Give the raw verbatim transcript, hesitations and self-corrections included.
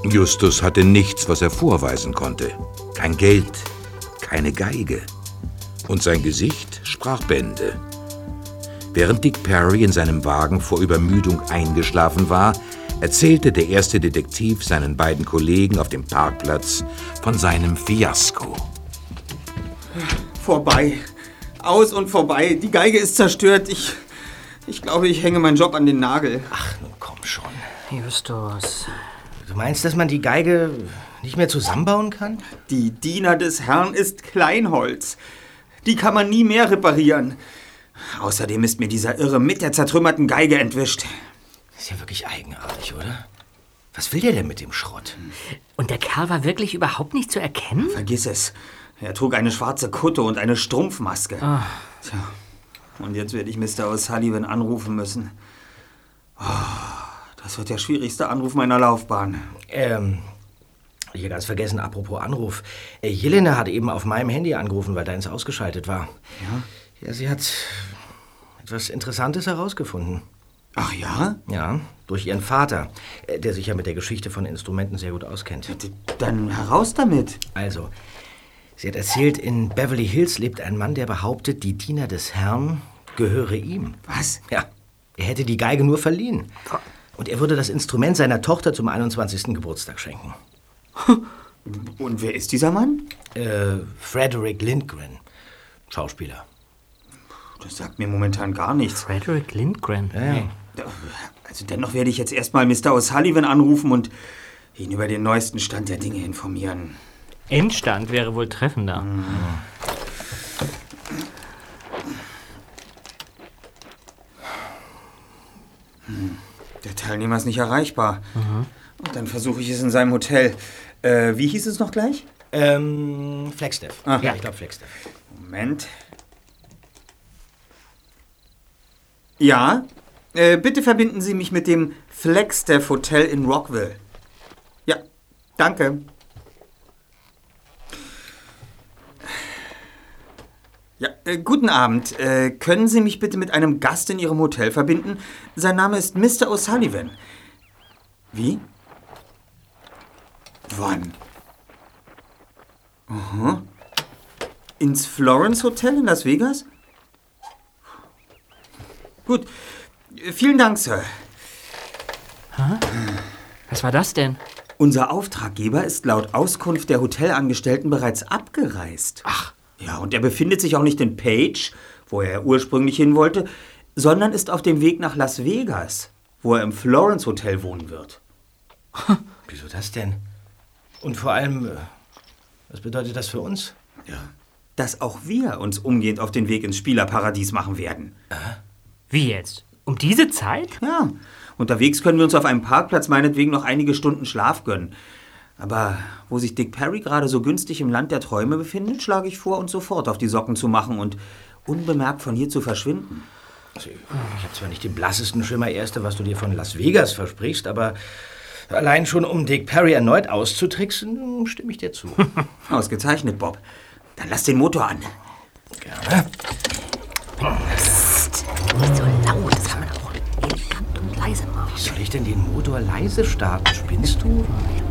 Justus hatte nichts, was er vorweisen konnte. Kein Geld, keine Geige. Und sein Gesicht sprach Bände. Während Dick Perry in seinem Wagen vor Übermüdung eingeschlafen war, erzählte der erste Detektiv seinen beiden Kollegen auf dem Parkplatz von seinem Fiasko. Vorbei. Aus und vorbei. Die Geige ist zerstört. Ich, ich glaube, ich hänge meinen Job an den Nagel. Ach, nun komm schon. Justus. Du meinst, dass man die Geige nicht mehr zusammenbauen kann? Die Diener des Herrn ist Kleinholz. Die kann man nie mehr reparieren. Außerdem ist mir dieser Irre mit der zertrümmerten Geige entwischt. Ist ja wirklich eigenartig, oder? Was will der denn mit dem Schrott? Und der Kerl war wirklich überhaupt nicht zu erkennen? Vergiss es. Er trug eine schwarze Kutte und eine Strumpfmaske. Oh. Tja, und jetzt werde ich Mister O'Sullivan anrufen müssen. Oh, das wird der schwierigste Anruf meiner Laufbahn. Ähm, hier ganz vergessen, apropos Anruf. Äh, Jelena hat eben auf meinem Handy angerufen, weil deins ausgeschaltet war. Ja? Ja, sie hat etwas Interessantes herausgefunden. Ach ja? Ja, durch ihren Vater, äh, der sich ja mit der Geschichte von Instrumenten sehr gut auskennt. Ja, dann heraus damit. Also, sie hat erzählt, in Beverly Hills lebt ein Mann, der behauptet, die Diener des Herrn gehöre ihm. Was? Ja, er hätte die Geige nur verliehen. Und er würde das Instrument seiner Tochter zum einundzwanzigsten Geburtstag schenken. Und wer ist dieser Mann? Äh, Frederick Lindgren, Schauspieler. Das sagt mir momentan gar nichts. Frederick Lindgren? Ja, ja. Also dennoch werde ich jetzt erstmal Mister O'Sullivan anrufen und ihn über den neuesten Stand der Dinge informieren. Endstand wäre wohl treffender. Mhm. Hm. Der Teilnehmer ist nicht erreichbar. Mhm. Und dann versuche ich es in seinem Hotel. Äh, wie hieß es noch gleich? Ähm, Flagstaff. Ah. Ja, ich glaube Flagstaff. Moment. Ja, äh, bitte verbinden Sie mich mit dem Flagstaff Hotel in Rockville. Ja, danke. Ja, äh, guten Abend. Äh, können Sie mich bitte mit einem Gast in Ihrem Hotel verbinden? Sein Name ist Mister O'Sullivan. Wie? Wann? Aha. Ins Florence Hotel in Las Vegas? Gut. Vielen Dank, Sir. Hä? Was war das denn? Unser Auftraggeber ist laut Auskunft der Hotelangestellten bereits abgereist. Ach. Ja, und er befindet sich auch nicht in Page, wo er ursprünglich hin wollte, sondern ist auf dem Weg nach Las Vegas, wo er im Florence Hotel wohnen wird. Wieso das denn? Und vor allem, was bedeutet das für uns? Ja. Dass auch wir uns umgehend auf den Weg ins Spielerparadies machen werden. Äh? Wie jetzt? Um diese Zeit? Ja. Unterwegs können wir uns auf einem Parkplatz meinetwegen noch einige Stunden Schlaf gönnen. Aber wo sich Dick Perry gerade so günstig im Land der Träume befindet, schlage ich vor, uns sofort auf die Socken zu machen und unbemerkt von hier zu verschwinden. Also, ich habe zwar nicht den blassesten Schimmer, Erste, was du dir von Las Vegas versprichst, aber allein schon, um Dick Perry erneut auszutricksen, stimme ich dir zu. Ausgezeichnet, Bob. Dann lass den Motor an. Gerne. Psst, nicht so laut, das kann man auch elegant und leise machen. Wie soll ich denn den Motor leise starten? Spinnst du? Ja,